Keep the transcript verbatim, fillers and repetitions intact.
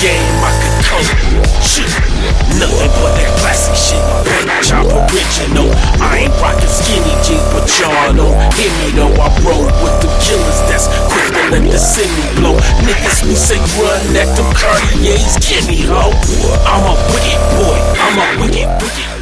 game, I could come. Shit, nothing but that classic shit. Paint job original. I ain't rockin' skinny jeans, but y'all don't hear me though. I roll with the killers that's quick to let the semi blow. Niggas we say run at them Cartiers, Kimmy ho. I'm a wicked boy. I'm a wicked, wicked.